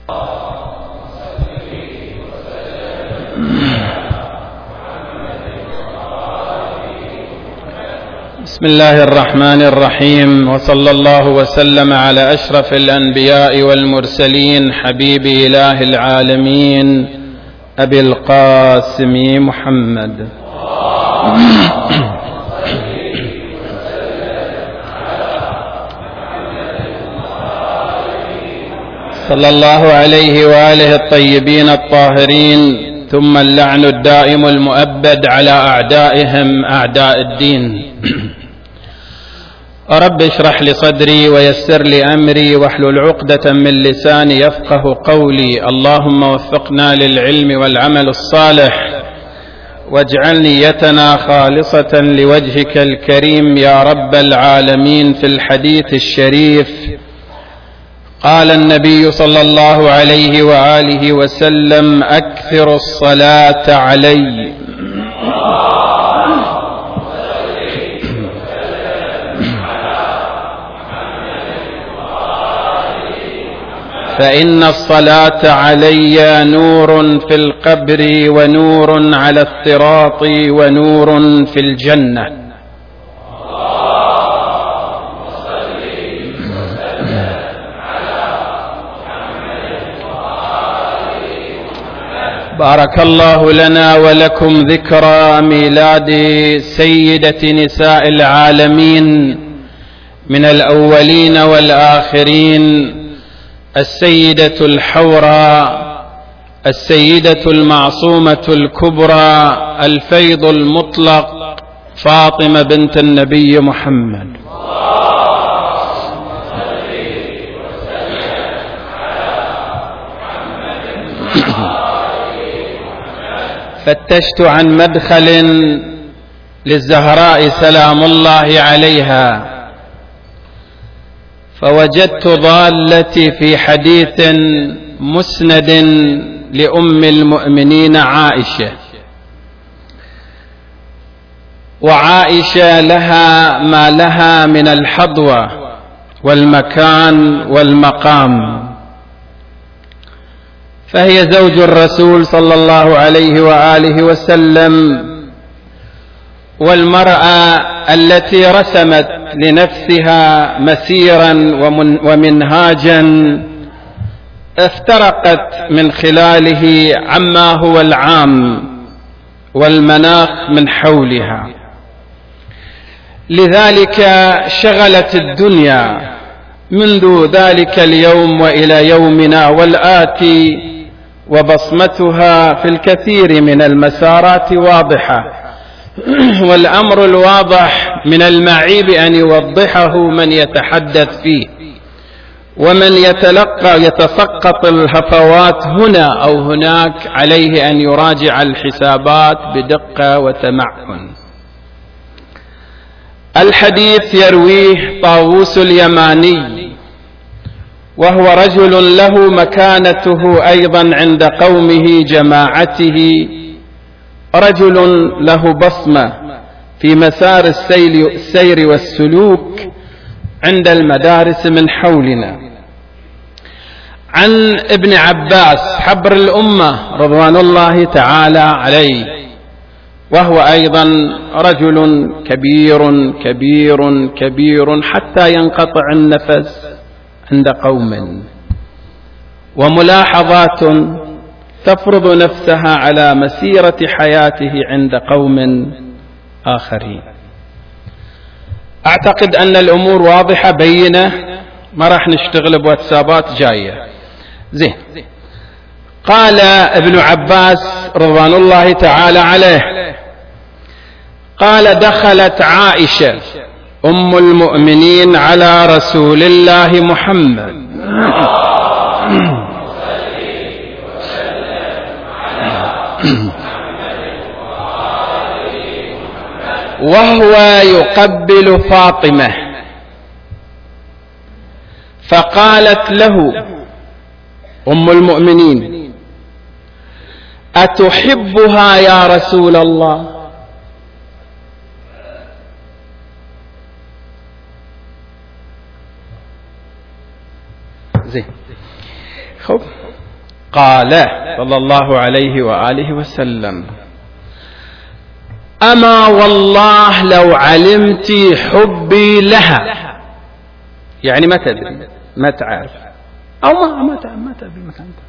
بسم الله الرحمن الرحيم، وصلى الله وسلم على أشرف الأنبياء والمرسلين حبيب إله العالمين أبي القاسم محمد. صلى الله عليه وآله الطيبين الطاهرين، ثم اللعن الدائم المؤبد على أعدائهم أعداء الدين. رب اشرح لي صدري ويسر لي أمري واحلل عقدة من لساني يفقه قولي. اللهم وفقنا للعلم والعمل الصالح، واجعل نيتنا خالصة لوجهك الكريم يا رب العالمين. في الحديث الشريف قال النبي صلى الله عليه وآله وسلم: أكثر الصلاة علي. فإن الصلاة علي نور في القبر ونور على الصراط ونور في الجنة. بارك الله لنا ولكم ذكرى ميلاد سيدة نساء العالمين من الأولين والآخرين، السيدة الحوراء، السيدة المعصومة الكبرى، الفيض المطلق، فاطمة بنت النبي محمد. فتشت عن مدخل للزهراء سلام الله عليها، فوجدت ضالتي في حديث مسند لأم المؤمنين عائشة، وعائشة لها ما لها من الحظوة والمكان والمقام، فهي زوج الرسول صلى الله عليه وآله وسلم، والمرأة التي رسمت لنفسها مسيرا ومنهاجا افترقت من خلاله عما هو العام والمناخ من حولها. لذلك شغلت الدنيا منذ ذلك اليوم وإلى يومنا والآتي، وبصمتها في الكثير من المسارات واضحة، والأمر الواضح من المعيب أن يوضحه من يتحدث فيه، ومن يتسقط الهفوات هنا أو هناك عليه أن يراجع الحسابات بدقة وتمعن. الحديث يرويه طاووس اليماني، وهو رجل له مكانته أيضا عند قومه جماعته، رجل له بصمة في مسار السير والسلوك عند المدارس من حولنا. عن ابن عباس حبر الأمة رضوان الله تعالى عليه، وهو أيضا رجل كبير كبير كبير حتى ينقطع النفس عند قوم، وملاحظات تفرض نفسها على مسيرة حياته عند قوم آخرين. أعتقد أن الأمور واضحة بينة، ما راح نشتغل بواتسابات جاية. زين. قال ابن عباس رضوان الله تعالى عليه، قال: دخلت عائشة أم المؤمنين على رسول الله محمد وهو يقبل فاطمة، فقالت له أم المؤمنين: أتحبها يا رسول الله؟ زين. خب قال صلى الله عليه وآله وسلم: أما والله لو علمت حبي لها، يعني ما تدري، ما تعرف، أو ما تدري، ما تعرف،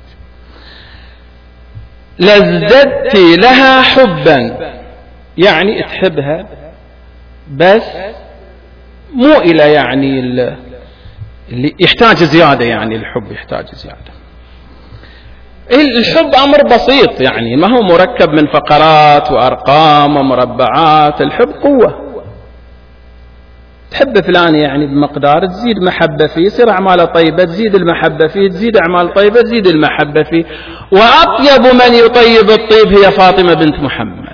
لازددت لها حبا، يعني تحبها بس مو إلى يعني اللي يحتاج زيادة، يعني الحب يحتاج زيادة. الحب أمر بسيط، يعني ما هو مركب من فقرات وأرقام ومربعات. الحب قوة. تحب فلان يعني بمقدار، تزيد محبة فيه، يصير أعماله طيبة، تزيد المحبة فيه، تزيد أعمال طيبة، تزيد المحبة فيه. وأطيب من يطيب الطيب هي فاطمة بنت محمد.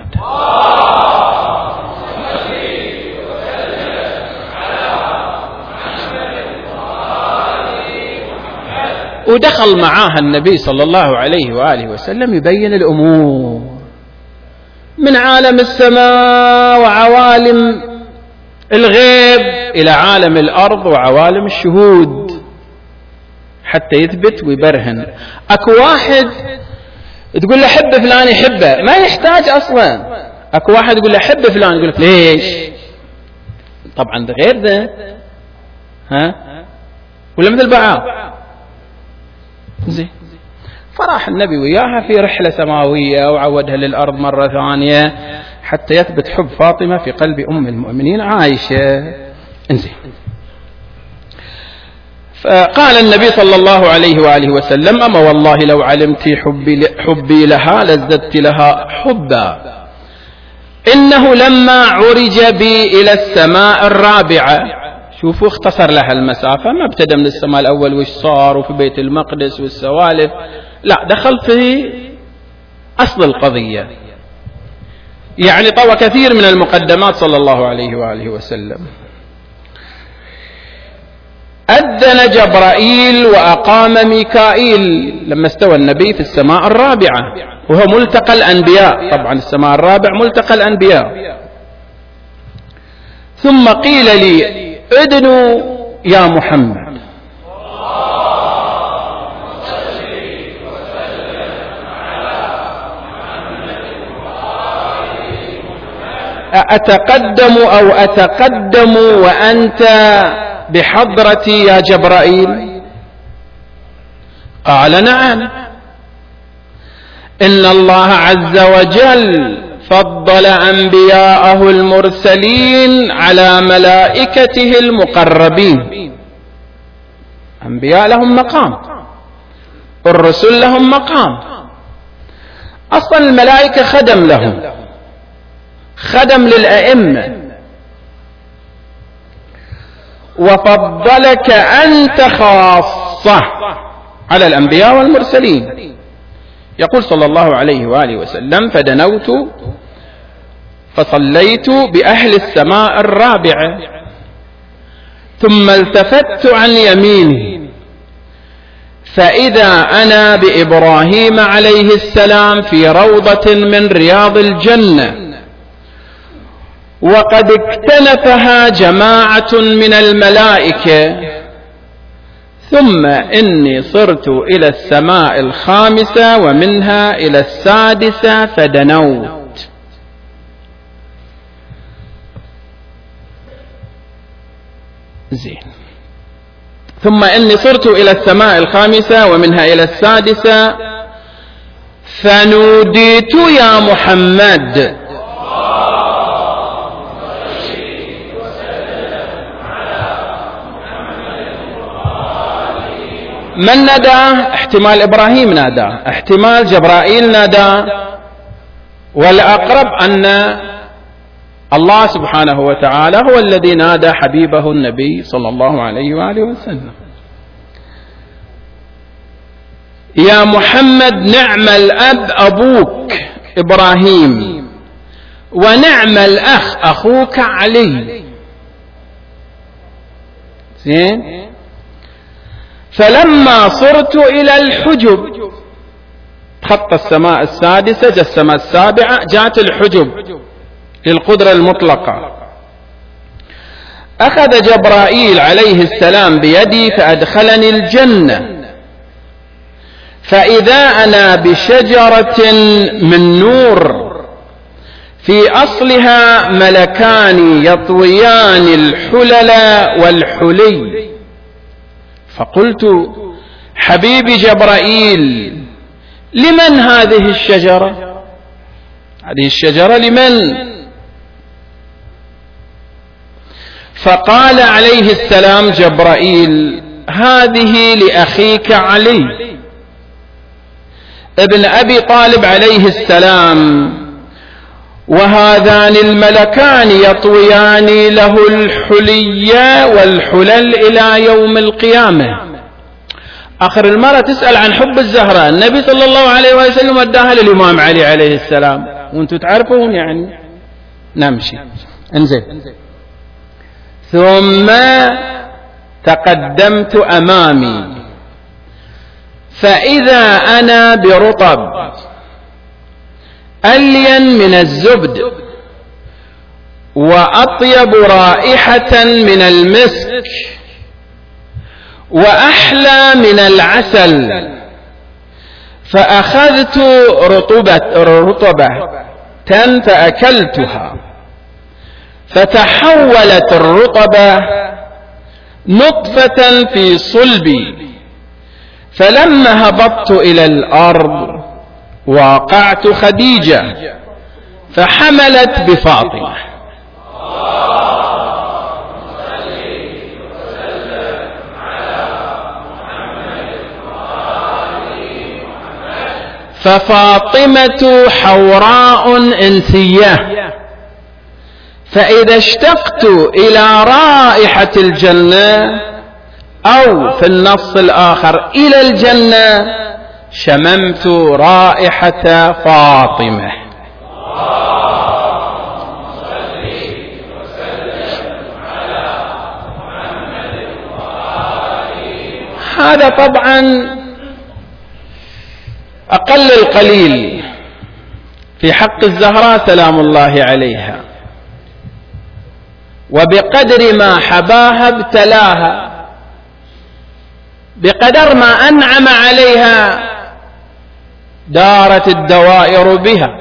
ودخل معاها النبي صلى الله عليه وآله وسلم يبين الأمور من عالم السماء وعوالم الغيب إلى عالم الأرض وعوالم الشهود، حتى يثبت ويبرهن. أكو واحد تقول له حب فلان يحبه، ما يحتاج أصلا. أكو واحد يقول له حب فلان، يقول لك ليش؟ طبعا ده غير ده، ها، ولا مثل بعض. زين، فراح النبي وياها في رحلة سماوية وعودها للأرض مرة ثانية حتى يثبت حب فاطمة في قلب أم المؤمنين عائشة. انزين، فقال النبي صلى الله عليه وآله وسلم: أما والله لو علمت حبي لها لازددت لها حبا. إنه لما عرج بي إلى السماء الرابعة، شوفوا اختصر لها المسافة، ما ابتدى من السماء الأول وش صار وفي بيت المقدس والسوالف، لا، دخل في أصل القضية، يعني طوى كثير من المقدمات صلى الله عليه وآله وسلم. أذن جبرائيل وأقام ميكائيل لما استوى النبي في السماء الرابعة، وهو ملتقى الأنبياء. طبعا السماء الرابع ملتقى الأنبياء. ثم قيل لي: ادنوا يا محمد. أتقدم أو أتقدم وأنت بحضرتي يا جبرائيل؟ قال: نعم. إن الله عز وجل فضل أنبياءه المرسلين على ملائكته المقربين. أنبياء لهم مقام، الرسل لهم مقام. أصلا الملائكة خدم لهم، خدم للأئمة. وفضلك أنت خاصة على الأنبياء والمرسلين. يقول صلى الله عليه وآله وسلم: فدنوت فصليت بأهل السماء الرابعة، ثم التفت عن يميني فإذا أنا بإبراهيم عليه السلام في روضة من رياض الجنة، وقد اكتنفها جماعة من الملائكة. ثم إني صرت إلى السماء الخامسة ومنها إلى السادسة فدنوت. زين. ثم إني صرت إلى السماء الخامسة ومنها إلى السادسة فنوديت يا محمد. من ناداه؟ احتمال إبراهيم ناداه، احتمال جبرائيل ناداه، والأقرب أن الله سبحانه وتعالى هو الذي نادى حبيبه النبي صلى الله عليه وآله وسلم. يا محمد، نعم الأب أبوك إبراهيم، ونعم الأخ أخوك علي. زين. فلما صرت إلى الحجب، خط السماء السادسة جاء السماء السابعة، جاءت الحجب للقدرة المطلقة. أخذ جبرائيل عليه السلام بيدي فأدخلني الجنة، فإذا أنا بشجرة من نور في أصلها ملكان يطويان الحلل والحلي. فقلت: حبيبي جبرائيل، لمن هذه الشجرة؟ هذه الشجرة لمن؟ فقال عليه السلام جبرائيل: هذه لأخيك علي ابن أبي طالب عليه السلام، وهذان الملكان يطويان له الحلي والحلل إلى يوم القيامة. آخر المرة تسأل عن حب الزهراء، النبي صلى الله عليه وسلم وداها للإمام علي عليه السلام، وانتم تعرفون يعني. نمشي انزل. ثم تقدمت أمامي فإذا أنا برطب ألين من الزبد وأطيب رائحة من المسك وأحلى من العسل. فأخذت رطبة فأكلتها، فتحولت الرطبة نطفة في صلبي، فلما هبطت إلى الأرض وقعت خديجة فحملت بفاطمة. ففاطمة حوراء إنسية، فإذا اشتقت إلى رائحة الجنة أو في النص الآخر إلى الجنة شممت رائحة فاطمة. هذا طبعا أقل القليل في حق الزهراء سلام الله عليها، وبقدر ما حباها ابتلاها، بقدر ما أنعم عليها دارت الدوائر بها.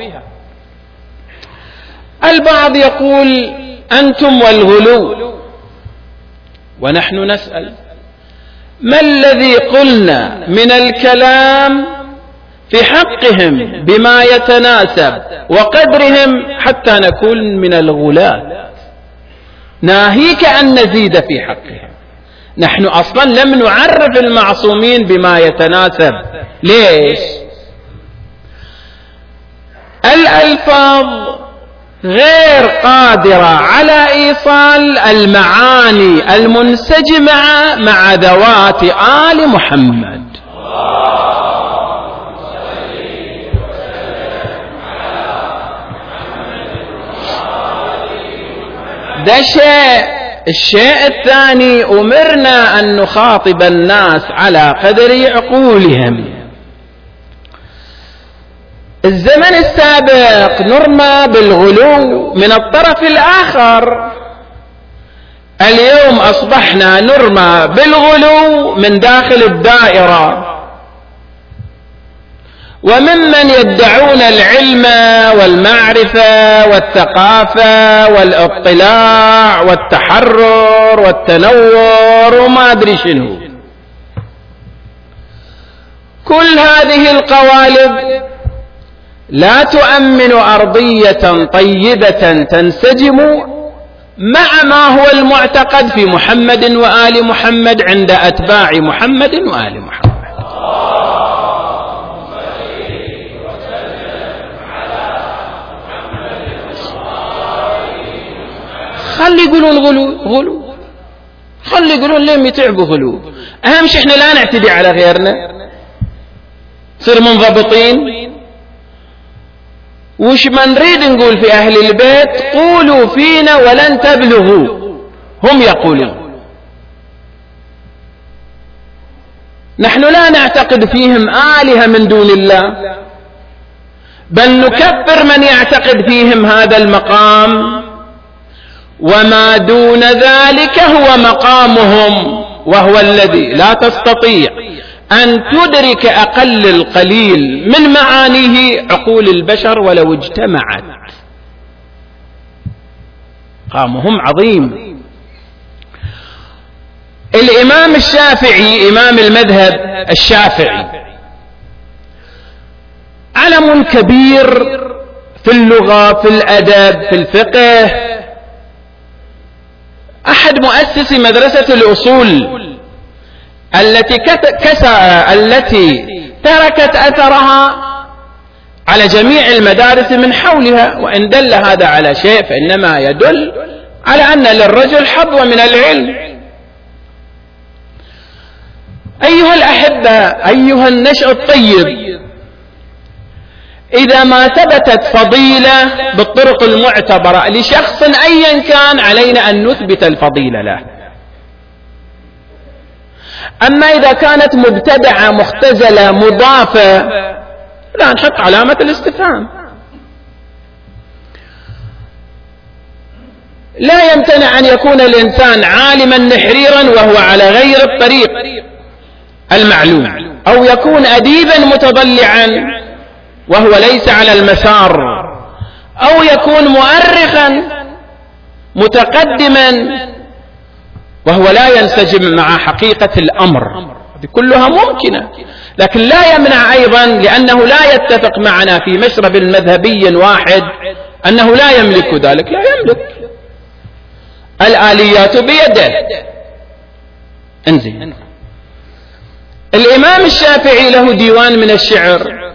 البعض يقول أنتم والغلو، ونحن نسأل ما الذي قلنا من الكلام في حقهم بما يتناسب وقدرهم حتى نكون من الغلاة؟ ناهيك أن نزيد في حقهم. نحن أصلا لم نعرف المعصومين بما يتناسب. ليش؟ الألفاظ غير قادرة على إيصال المعاني المنسجمة مع ذوات آل محمد. ده شيء. الشيء الثاني، أمرنا أن نخاطب الناس على قدر عقولهم. الزمن السابق نرمى بالغلو من الطرف الآخر، اليوم أصبحنا نرمى بالغلو من داخل الدائرة. وممن يدعون العلم والمعرفة والثقافة والاطلاع والتحرر والتنور وما أدري شنو، كل هذه القوالب لا تؤمن أرضية طيبة تنسجم مع ما هو المعتقد في محمد وآل محمد عند أتباع محمد وآل محمد. خلي يقولون غلو، خلي يقولون ليه يتعبوا غلو. أهم شيء إحنا لا نعتدي على غيرنا، صير منضبطين. وش ما نريد نقول في أهل البيت قولوا فينا ولن تبلغوا، هم يقولون. نحن لا نعتقد فيهم آلهة من دون الله، بل نكفر من يعتقد فيهم هذا المقام، وما دون ذلك هو مقامهم، وهو الذي لا تستطيع أن تدرك أقل القليل من معانيه عقول البشر ولو اجتمعت. قامهم عظيم. الإمام الشافعي إمام المذهب الشافعي علم كبير في اللغة، في الأدب، في الفقه، أحد مؤسسي مدرسة الأصول التي تركت أثرها على جميع المدارس من حولها. وإن دل هذا على شيء فإنما يدل على أن للرجل حظوة من العلم. أيها الأحبة، أيها النشء الطيب، إذا ما ثبتت فضيلة بالطرق المعتبرة لشخص أيا كان علينا أن نثبت الفضيلة له. أما إذا كانت مبتدعة مختزلة مضافة لا نحط علامة الاستفهام. لا يمتنع أن يكون الإنسان عالما نحريرا وهو على غير الطريق المعلوم، أو يكون أديبا متضلعا وهو ليس على المسار، أو يكون مؤرخا متقدما وهو لا ينسجم مع حقيقة الأمر. هذه كلها ممكنة، لكن لا يمنع أيضا، لأنه لا يتفق معنا في مشرب مذهبي واحد أنه لا يملك ذلك. لا يملك، الآليات بيده. انزين، الإمام الشافعي له ديوان من الشعر،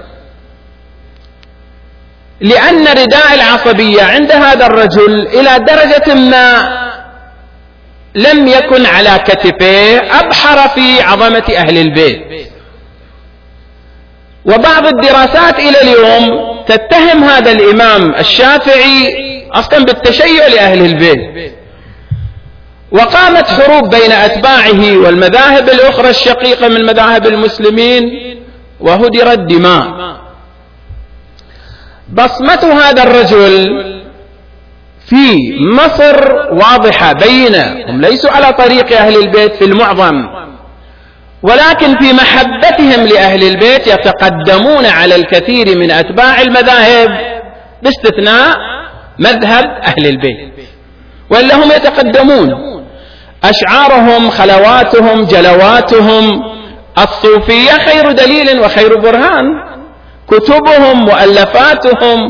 لأن رداء العصبية عند هذا الرجل إلى درجة ما لم يكن على كتفيه أبحر في عظمة أهل البيت. وبعض الدراسات إلى اليوم تتهم هذا الإمام الشافعي أصلا بالتشيع لأهل البيت، وقامت حروب بين أتباعه والمذاهب الأخرى الشقيقة من مذاهب المسلمين وهدرت دماء. بصمة هذا الرجل في مصر واضحة بينة، هم ليسوا على طريق أهل البيت في المعظم، ولكن في محبتهم لأهل البيت يتقدمون على الكثير من أتباع المذاهب باستثناء مذهب أهل البيت، وإلا هم يتقدمون. أشعارهم، خلواتهم، جلواتهم الصوفية خير دليل وخير برهان، كتبهم، مؤلفاتهم.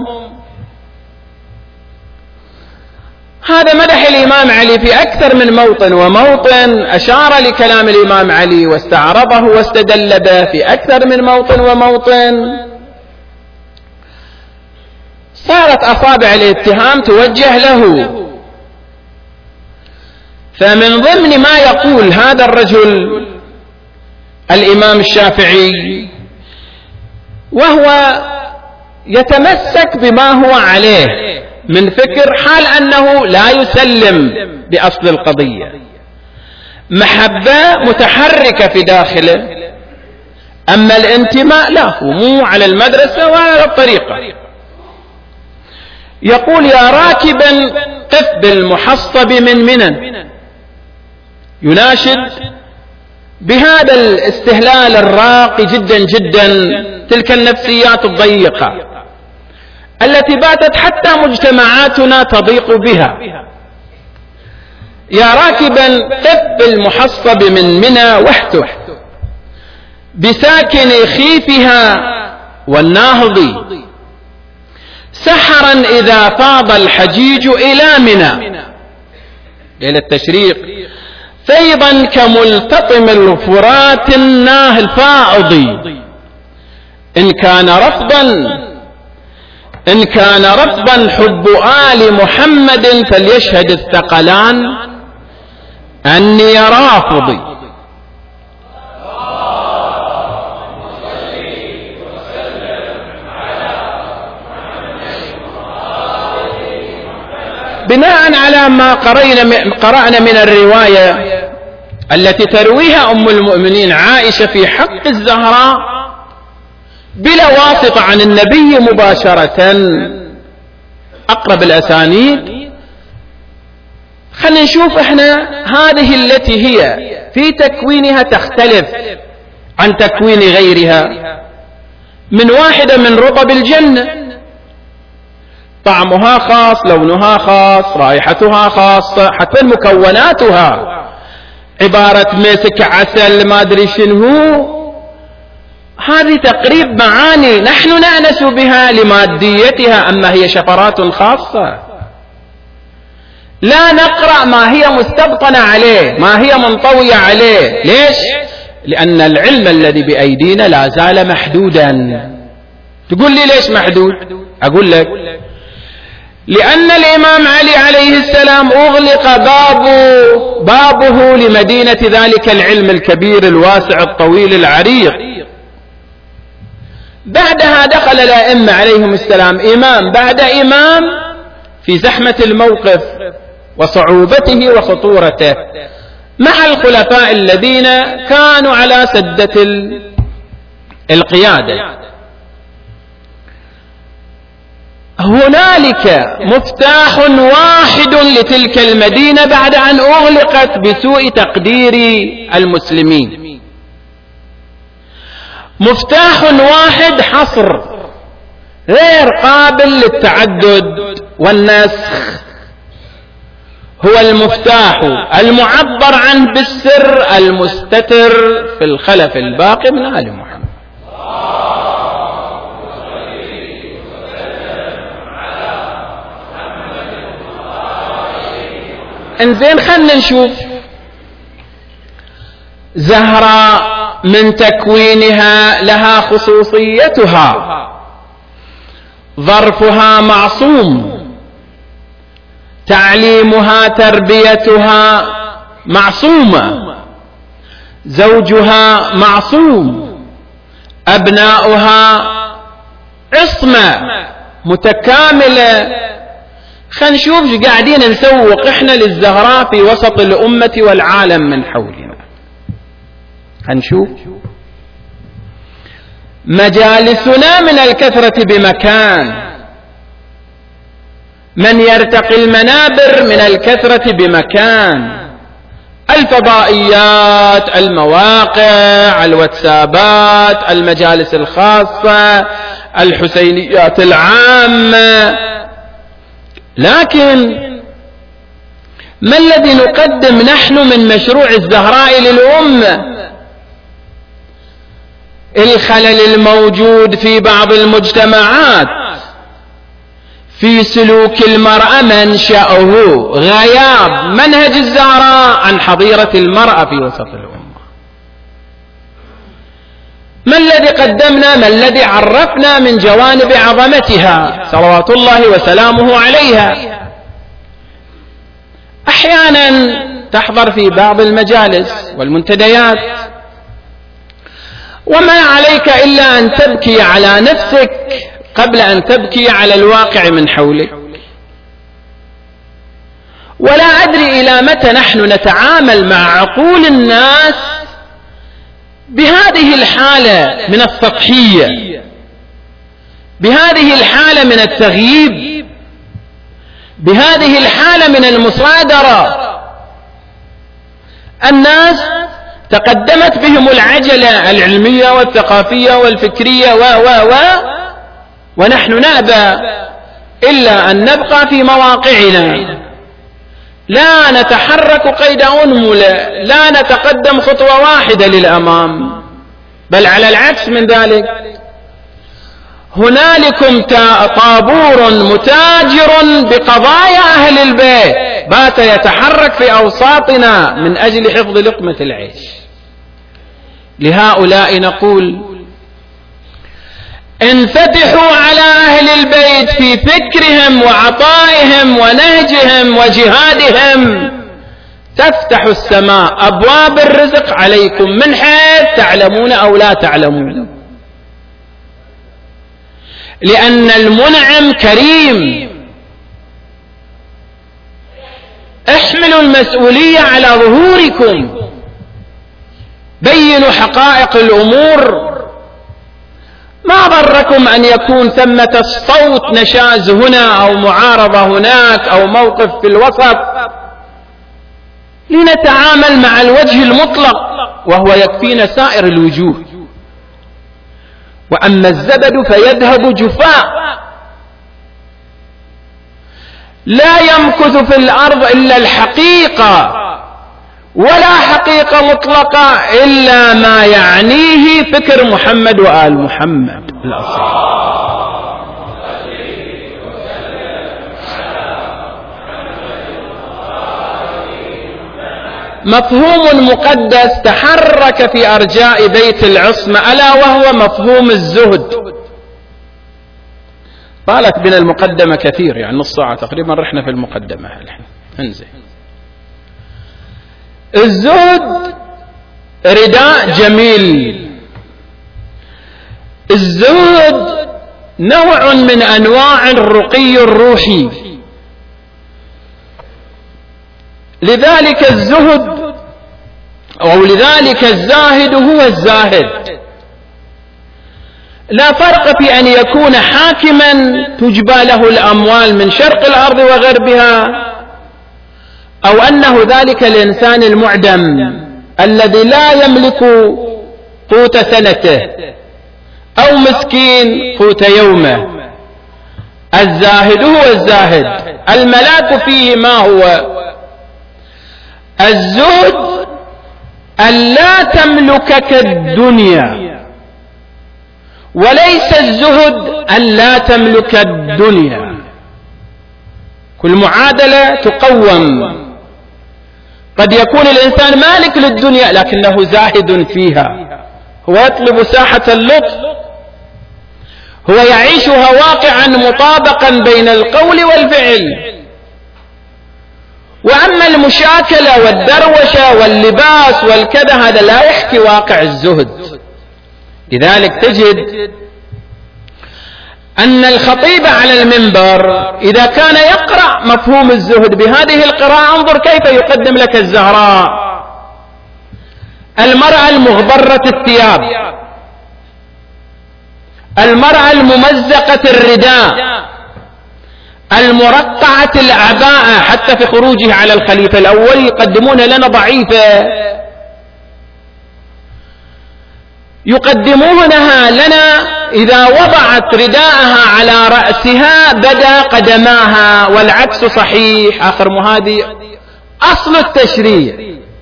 هذا مدح الإمام علي في أكثر من موطن وموطن، أشار لكلام الإمام علي واستعرضه واستدل به في أكثر من موطن وموطن. صارت أصابع الاتهام توجه له. فمن ضمن ما يقول هذا الرجل الإمام الشافعي وهو يتمسك بما هو عليه من فكر، حال أنه لا يسلم بأصل القضية، محبة متحركة في داخله، أما الانتماء لا، هو مو على المدرسة ولا على الطريقة. يقول: يا راكبا قف بالمحصب من منن، يناشد بهذا الاستهلال الراقي جدا جدا تلك النفسيات الضيقة التي باتت حتى مجتمعاتنا تضيق بها. يا راكبا قف بالمحصب من منى واحتف بساكن خيفها والناهض، سحرا إذا فاض الحجيج إلى منى ليلة التشريق، فيضا كملتطم الفرات الناه الفائض، إن كان رفضا حب آل محمد فليشهد الثقلان أني رافضي. بناء على ما قرأنا من الرواية التي ترويها أم المؤمنين عائشة في حق الزهراء بلا واسطة عن النبي مباشرة، أقرب الأسانيد، خلينا نشوف احنا هذه التي هي في تكوينها تختلف عن تكوين غيرها من واحدة من رطب الجنة، طعمها خاص، لونها خاص، رائحتها خاصة، حتى مكوناتها عبارة مسك، عسل، ما أدري شنو. هذه تقريب معاني نحن نأنس بها لماديتها، أما هي شفرات خاصة لا نقرأ ما هي مستبطنة عليه، ما هي منطوية عليه. ليش؟ لأن العلم الذي بأيدينا لا زال محدودا. تقول لي ليش محدود؟ أقول لك لأن الإمام علي عليه السلام أغلق بابه لمدينة ذلك العلم الكبير الواسع الطويل العريق. بعدها دخل الأئمة عليهم السلام إمام بعد إمام في زحمة الموقف وصعوبته وخطورته، مع الخلفاء الذين كانوا على سدة القيادة. هنالك مفتاح واحد لتلك المدينة بعد أن أغلقت بسوء تقدير المسلمين، مفتاح واحد حصر غير قابل للتعدد والنسخ، هو المفتاح المعبر عنه بالسر المستتر في الخلف الباقي من آل محمد. انزين خلنا نشوف. زهرة من تكوينها لها خصوصيتها، ظرفها معصوم، تعليمها تربيتها معصومة، زوجها معصوم، أبناؤها عصمة متكاملة. خلينا نشوف قاعدين نسوق احنا للزهراء في وسط الأمة والعالم من حولنا. خلينا نشوف. مجالسنا من الكثرة بمكان، من يرتقي المنابر من الكثرة بمكان، الفضائيات، المواقع، الواتسابات، المجالس الخاصة، الحسينيات العامة. لكن ما الذي نقدم نحن من مشروع الزهراء للأمة؟ الخلل الموجود في بعض المجتمعات في سلوك المرأة منشأه غياب منهج الزهراء عن حظيرة المرأة في وسط الأمة. ما الذي قدمنا؟ ما الذي عرفنا من جوانب عظمتها صلوات الله وسلامه عليها؟ أحيانا تحضر في بعض المجالس والمنتديات وما عليك إلا أن تبكي على نفسك قبل أن تبكي على الواقع من حولك. ولا أدري إلى متى نحن نتعامل مع عقول الناس بهذه الحالة من السطحية، بهذه الحالة من التغييب، بهذه الحالة من المصادرة. الناس تقدمت بهم العجلة العلمية والثقافية والفكرية ونحن نأبى إلا أن نبقى في مواقعنا، لا نتحرك قيد أنملة، لا نتقدم خطوة واحدة للأمام، بل على العكس من ذلك. هنالكم طابور متاجر بقضايا أهل البيت بات يتحرك في أوساطنا من أجل حفظ لقمة العيش. لهؤلاء نقول: انفتحوا على أهل البيت في فكرهم وعطائهم ونهجهم وجهادهم، تفتح السماء أبواب الرزق عليكم من حيث تعلمون أو لا تعلمون، لأن المنعم كريم. احملوا المسؤولية على ظهوركم، بينوا حقائق الأمور. ما ضركم أن يكون ثمة صوت نشاز هنا أو معارضة هناك أو موقف في الوسط، لنتعامل مع الوجه المطلق وهو يكفينا سائر الوجوه. وأما الزبد فيذهب جفاء، لا يمكث في الأرض إلا الحقيقة، ولا حقيقة مطلقة إلا ما يعنيه فكر محمد وآل محمد الأصيل. مفهوم مقدس تحرك في أرجاء بيت العصمة، ألا وهو مفهوم الزهد. طالت بنا المقدمة كثير، يعني نص ساعة تقريبا رحنا في المقدمة. انزين، الزهد رداء جميل. الزهد نوع من أنواع الرقي الروحي، لذلك الزهد أو لذلك الزاهد هو الزاهد. لا فرق في أن يكون حاكما تجبى له الأموال من شرق الأرض وغربها، أو أنه ذلك الإنسان المعدم الذي لا يملك قوت سنته، أو مسكين قوت يومه. الزاهد هو الزاهد. الملاك فيه ما هو؟ الزهد أن لا تملكك الدنيا، وليس الزهد أن لا تملك الدنيا. كل معادلة تقوم. قد يكون الإنسان مالك للدنيا لكنه زاهد فيها، هو يطلب ساحة اللطف، هو يعيشها واقعا مطابقا بين القول والفعل. وأما المشاكلة والدروشة واللباس والكذا هذا لا يحكي واقع الزهد. لذلك تجد أن الخطيب على المنبر إذا كان يقرأ مفهوم الزهد بهذه القراءة، انظر كيف يقدم لك الزهراء، المرأة المغبرة الثياب، المرأة الممزقة الرداء، المرقعة العباءة. حتى في خروجه على الخليفة الأول يقدمون لنا ضعيفة، يقدمونها لنا إذا وضعت رداءها على رأسها بدا قدماها، والعكس صحيح. آخر هذه أصل التشريع،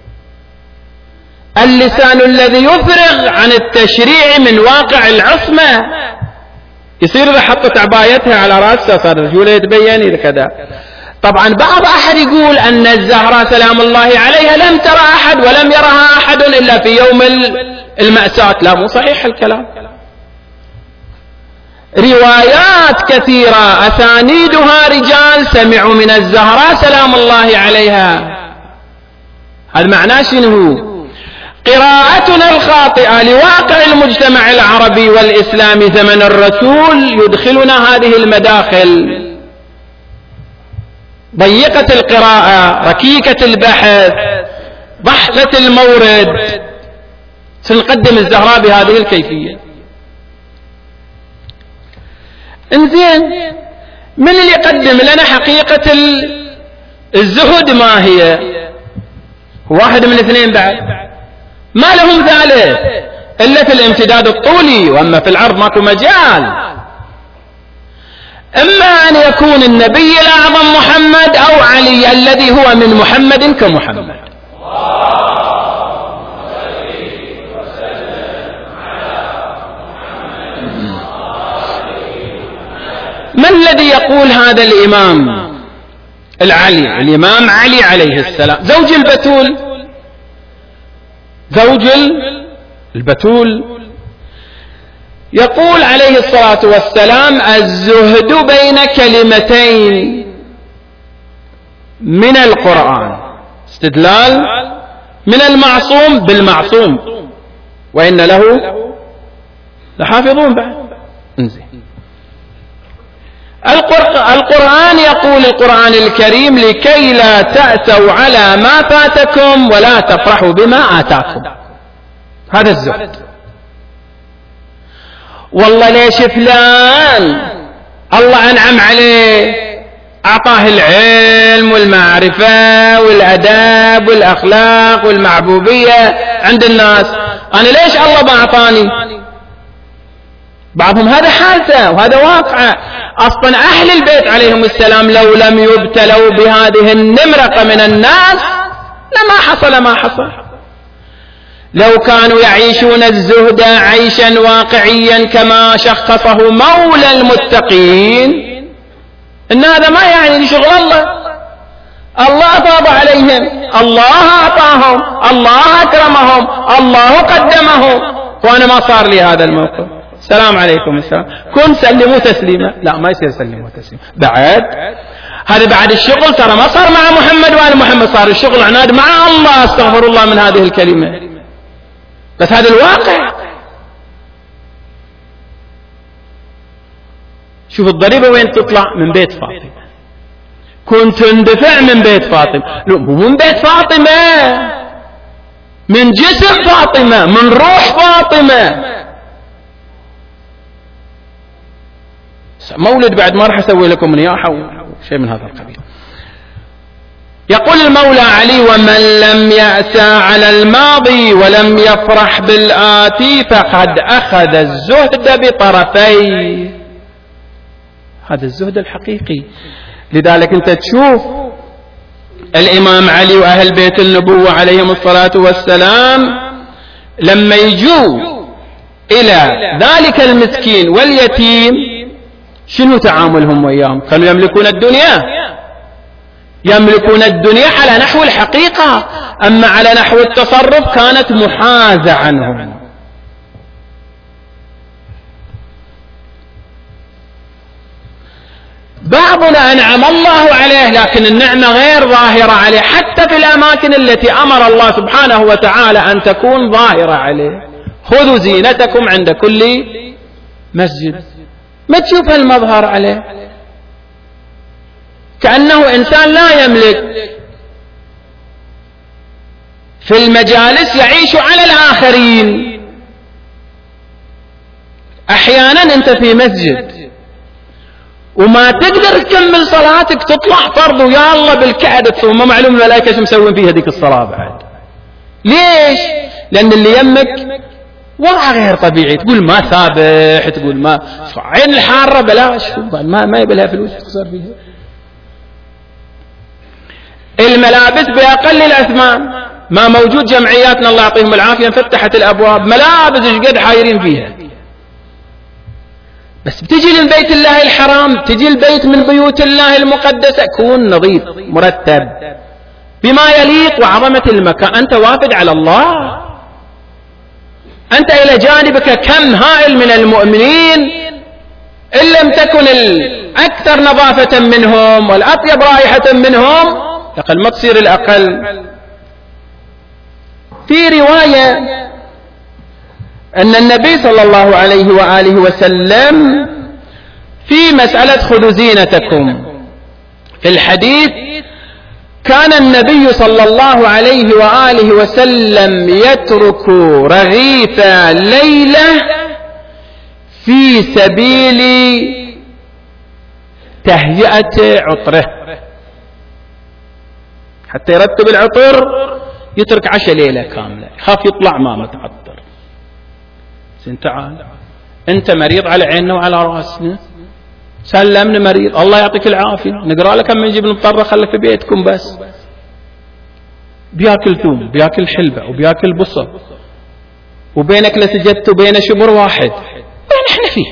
اللسان الذي يفرغ عن التشريع من واقع العصمة. يصير إذا حطت عبايتها على رأسها صار رجولها يتبين كذا. طبعا بعض أحد يقول أن الزهراء سلام الله عليها لم ترى أحد ولم يرها أحد إلا في يوم المأساة. لا، مو صحيح الكلام. روايات كثيرة أسانيدها رجال سمعوا من الزهراء سلام الله عليها. هذا معناه شنو؟ قراءتنا الخاطئة لواقع المجتمع العربي والإسلامي زمن الرسول يدخلنا هذه المداخل، ضيقة القراءة، ركيكة البحث، ضحلة المورد. سنقدم الزهراء بهذه الكيفية. انزين، من اللي يقدم لنا حقيقة الزهد ما هي؟ واحد من اثنين بعد، ما لهم ذلك إلا في الامتداد الطولي، وأما في العرض ماكو مجال. إما أن يكون النبي الأعظم محمد، أو علي الذي هو من محمد كمحمد. ما الذي يقول هذا الإمام الإمام علي عليه السلام، زوج البتول، زوج البتول، يقول عليه الصلاة والسلام: الزهد بين كلمتين من القرآن. استدلال من المعصوم بالمعصوم، وإن له لحافظون بعد. القرآن يقول القرآن الكريم: لكي لا تأسوا على ما فاتكم ولا تفرحوا بما آتاكم. هذا الزهد. والله ليش فلان الله أنعم عليه، أعطاه العلم والمعرفة والأداب والأخلاق والمعبوبية عند الناس، أنا ليش الله ما أعطاني؟ بعضهم هذا حالته وهذا واقعه. أصلا أهل البيت عليهم السلام لو لم يبتلوا بهذه النمرقة من الناس لما حصل ما حصل. لو كانوا يعيشون الزهد عيشا واقعيا كما شخصه مولى المتقين، إن هذا ما يعني شغل الله، الله أفاض عليهم، الله أعطاهم، الله أكرمهم، الله قدمهم، وأنا ما صار لي هذا الموقف. السلام عليكم السلام، كن سلموا تسليما. لا ما يصير سلموا تسليما، بعد هذا بعد الشغل ترى ما صار مع محمد وآل محمد، صار الشغل عناد مع الله. استغفر الله من هذه الكلمة، بس هذا الواقع. شوف الضريبة وين تطلع؟ من بيت فاطمة. كنت اندفع من بيت فاطمة، لا مو من بيت فاطمة، من جسم فاطمة، من روح فاطمة. مولد بعد ما راح اسوي لكم نياحة وشيء من هذا القبيل. يقول المولى علي: ومن لم يأسى على الماضي ولم يفرح بالآتي فقد أخذ الزهد بطرفيه. هذا الزهد الحقيقي. لذلك انت تشوف الإمام علي وأهل بيت النبوة عليهم الصلاة والسلام لما يجوا إلى ذلك المسكين واليتيم شنو تعاملهم وياهم؟ كانوا يملكون الدنيا، يملكون الدنيا على نحو الحقيقة، أما على نحو التصرف كانت محازة عنهم. بعضنا أنعم الله عليه لكن النعمة غير ظاهرة عليه، حتى في الأماكن التي أمر الله سبحانه وتعالى أن تكون ظاهرة عليه. خذوا زينتكم عند كل مسجد، ما تشوف المظهر عليه، كأنه إنسان لا يملك. في المجالس يعيش على الآخرين. أحيانا أنت في مسجد وما تقدر تكمل صلاتك، تطلع فرض ويا الله بالكعدة ثم معلوم الملائكة شو مسوين فيها هذيك الصلاة بعد. ليش؟ لأن اللي يمك وضع غير طبيعي، تقول ما سابح، تقول ما عين الحارة بلاش، ما يبلها فلوس تخسر فيها. الملابس بأقل الأثمان، ما موجود جمعياتنا الله يعطيهم العافية فتحت الأبواب ملابس ايش قد حايرين فيها. بس بتجي للبيت الله الحرام، تجي البيت من بيوت الله المقدسة، كون نظيف مرتب بما يليق وعظمة المكان. أنت وافد على الله، أنت إلى جانبك كم هائل من المؤمنين، إن لم تكن الأكثر نظافة منهم والأطيب رائحة منهم، أقل ما تصير الأقل. في رواية أن النبي صلى الله عليه وآله وسلم في مسألة خذوا زينتكم، في الحديث كان النبي صلى الله عليه وآله وسلم يترك رغيف ليلة في سبيل تهيئة عطره، حتى يرتب العطر يترك 10 ليلة كاملة، خاف يطلع ما متعطر. زين تعال انت مريض على عيننا وعلى راسنا، سلمنا مريض الله يعطيك العافية، نقرأ لك من نجيب نضطر خلي في بيتكم، بس بياكل ثوم بياكل حلبة وبياكل بصل، وبينك لسجدت وبين شبر واحد، وين احنا فيه؟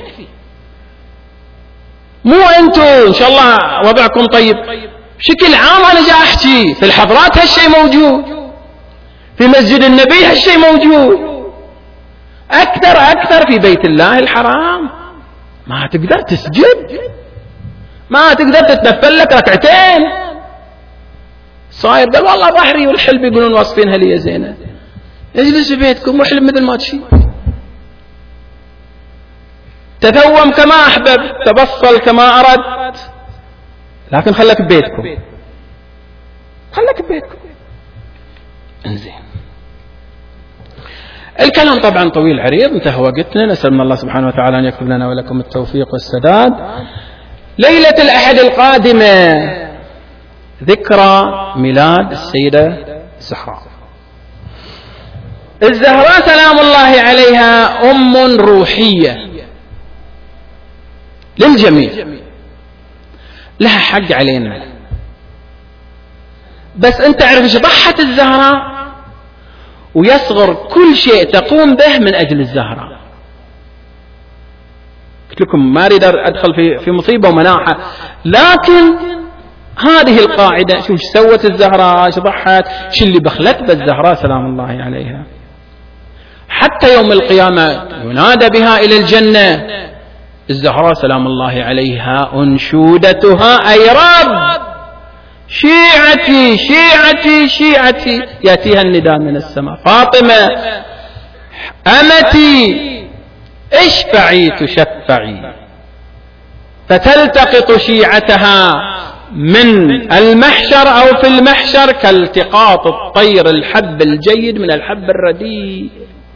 مو انتو ان شاء الله وضعكم طيب. بشكل عام انا جاء احكي في الحضرات هالشيء موجود، في مسجد النبي هالشيء موجود، اكثر في بيت الله الحرام. ما تقدر تسجد، ما تقدر تتنفل لك ركعتين، صاير قال والله ظهري والحلب يقولون واصفينها لي زينة. اجلس في بيتكم واحلب مثل ما تشي، تثوم كما احبب، تبصل كما اردت، لكن خلك ببيتكم، خلك ببيتكم. انزين، الكلام طبعا طويل عريض، انتهى وقتنا، نسأل من الله سبحانه وتعالى أن يكتب لنا ولكم التوفيق والسداد. ليلة الأحد القادمة ذكرى ميلاد السيدة الزهراء. الزهراء سلام الله عليها أم روحية، للجميع، لها حق علينا. بس أنت عرف إيش ضحت الزهراء، ويصغر كل شيء تقوم به من أجل الزهراء. قلت لكم ما أريد أدخل في مصيبة ومناحة، لكن هذه القاعدة. شوف سوت الزهراء، ايش ضحت، شو اللي بخلت بالزهراء سلام الله عليها. حتى يوم القيامة ينادى بها إلى الجنة الزهراء سلام الله عليها أنشودتها أي رب شيعتي شيعتي شيعتي، يأتيها النداء من السماء فاطمة أمتي اشفعي تشفعي، فتلتقط شيعتها من المحشر أو في المحشر كالتقاط الطير الحب الجيد من الحب الرديء.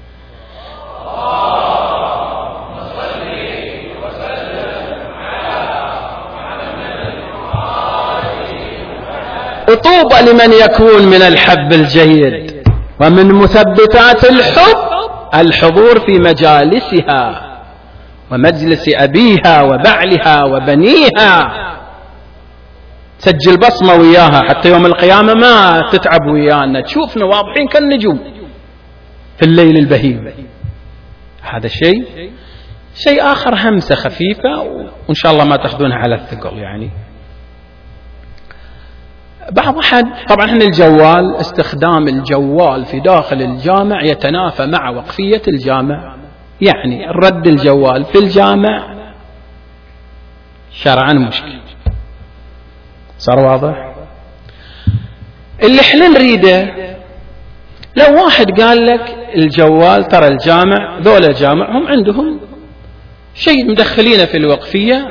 وطوبى لمن يكون من الحب الجيد. ومن مثبتات الحب الحضور في مجالسها ومجلس أبيها وبعلها وبنيها، تسجل بصمة وياها حتى يوم القيامة ما تتعب ويانا، تشوفنا واضحين كالنجوم في الليل البهيم. هذا شيء آخر، همسة خفيفة وإن شاء الله ما تأخذونها على الثقل. يعني بعض أحد طبعا احنا الجوال، استخدام الجوال في داخل الجامع يتنافى مع وقفية الجامع، يعني رد الجوال في الجامع شرعا مشكل. صار واضح؟ اللي احنا نريده لو واحد قال لك الجوال ترى الجامع ذولا الجامع هم عندهم شيء مدخلينه في الوقفية،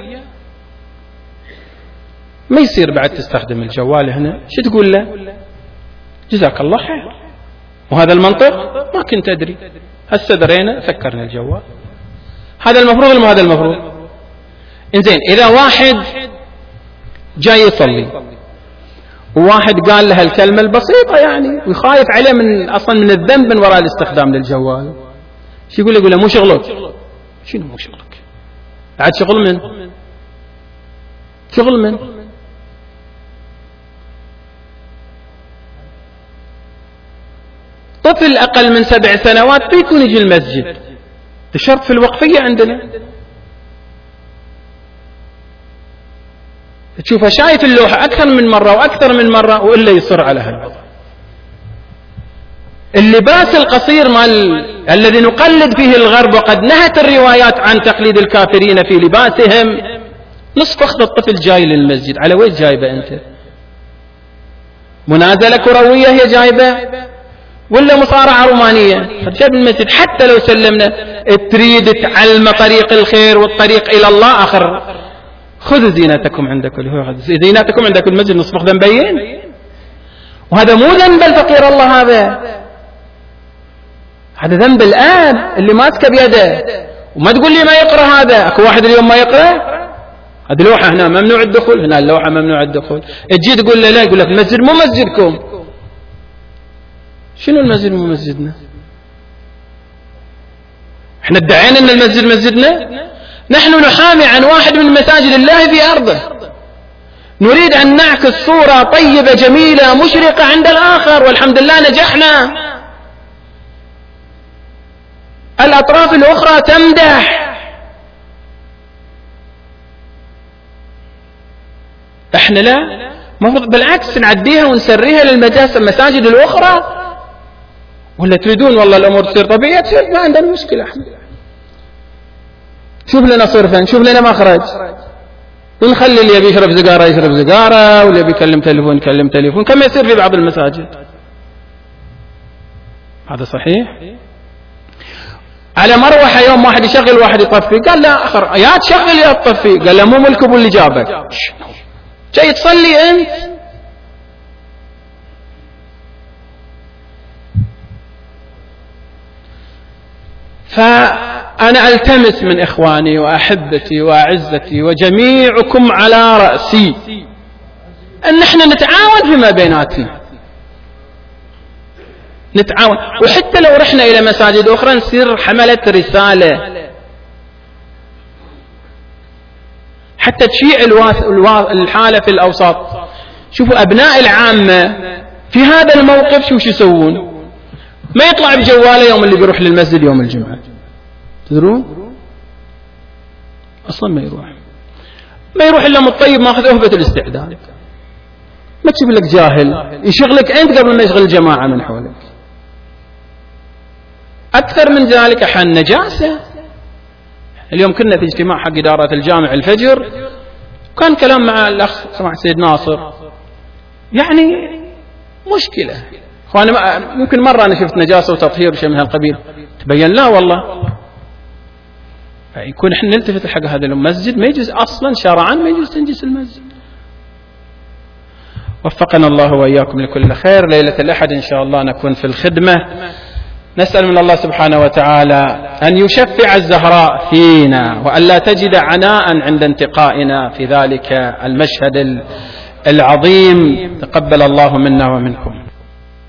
ما يصير بعد تستخدم الجوال هنا، شو تقول له؟ جزاك الله خير. وهذا المنطق ما كنت أدري، هسه درينا سكرنا الجوال. هذا المفروض ولا هذا المفروض؟ إنزين إذا واحد جاي يصلي وواحد قال له الكلمة البسيطة يعني ويخايف عليه من أصلا من الذنب من وراء الاستخدام للجوال، شو يقول له؟ يقول له مو شغلك. شنو مو شغلك؟ عاد شغل من؟ شغل من؟ طفل أقل من 7 سنوات بيكون يجي المسجد، الشرط في الوقفية عندنا تشوفه شايف اللوحة أكثر من مرة وأكثر من مرة وإلا يصر على هالوضع. اللباس القصير الذي نقلد فيه الغرب، وقد نهت الروايات عن تقليد الكافرين في لباسهم، نصف أخذ الطفل جاي للمسجد، على وين جايبه أنت؟ منازلة كروية هي جايبه ولا مصارعة رومانية؟ جايب المسجد. حتى لو سلمنا تريد تعلم طريق الخير والطريق إلى الله، آخر خذوا زينتكم عندكم، زينتكم عندكم المسجد نصف ذنبين. وهذا مو ذنب الفقير الله، هذا ذنب الآب اللي ماسكه بيده. وما تقول لي ما يقرأ، هذا اكو واحد اليوم ما يقرأ. هذه اللوحة هنا ممنوع الدخول، هنا اللوحة ممنوع الدخول. تجي تقول له لا، يقول لك المسجد مو مسجدكم. شنو المسجد مو مسجدنا؟ احنا ادعينا ان المسجد مسجدنا؟ نحن نحامي عن واحد من مساجد الله في أرضه، نريد أن نعكس صورة طيبة جميلة مشرقة عند الآخر، والحمد لله نجحنا. الأطراف الأخرى تمدح، احنا لا، مفروض بالعكس نعديها ونسريها للمساجد الأخرى. ولا تريدون والله الأمور تصير طبيعية؟ تصير، ما عندنا مشكلة. احنا شوف لنا صرفا، شوف لنا مخرج، ونخلي اللي يبي يشرب سيجارة يشرب سيجارة، واللي يبي يكلم تليفون يكلم تليفون، كما يصير في بعض المساجد. هذا صحيح. على مروحة يوم واحد يشغل واحد يطفي، قال لا آخر يا تشغل يا تطفي، قال لا مو ملك ابو اللي جابك، جاي تصلي أنت. فأنا ألتمس من إخواني وأحبتي وأعزتي وجميعكم على رأسي أن نحن نتعاون فيما بيناتنا، نتعاون. وحتى لو رحنا إلى مساجد أخرى نصير حملة رسالة، حتى تشيع الحالة في الأوساط. شوفوا أبناء العامة في هذا الموقف شو يسوون؟ ما يطلع بجواله يوم اللي بيروح للمسجد يوم الجمعة، تدرون؟ أصلا ما يروح إلا متطيب ماخذ أهبة الاستعداد. ما تجيب لك جاهل يشغلك أنت قبل ما يشغل الجماعة من حولك. أكثر من ذلك أحيانا نجاسة. اليوم كنا في اجتماع حق إدارة الجامع الفجر، كان كلام مع الأخ سماحة سيد ناصر، يعني مشكلة أخواني. ممكن مرة أنا شفت نجاسة وتطهير شيء من هالقبيل، تبين لا والله يكون إحنا نلتفت حق هذا المسجد، ما يجوز أصلا شرعا، ما يجوز تنجس المسجد. وفقنا الله وإياكم لكل خير. ليلة الأحد إن شاء الله نكون في الخدمة. نسأل من الله سبحانه وتعالى أن يشفع الزهراء فينا، وأن لا تجد عناء عند انتقائنا في ذلك المشهد العظيم. تقبل الله منا ومنكم.